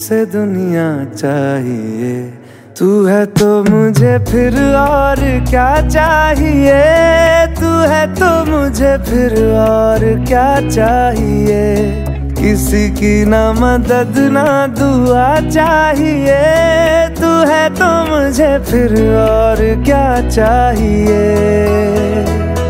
से दुनिया चाहिए, तू है तो मुझे फिर और क्या चाहिए। तू है तो मुझे फिर और क्या चाहिए। किसी की ना मदद ना दुआ चाहिए। तू है तो मुझे फिर और क्या चाहिए।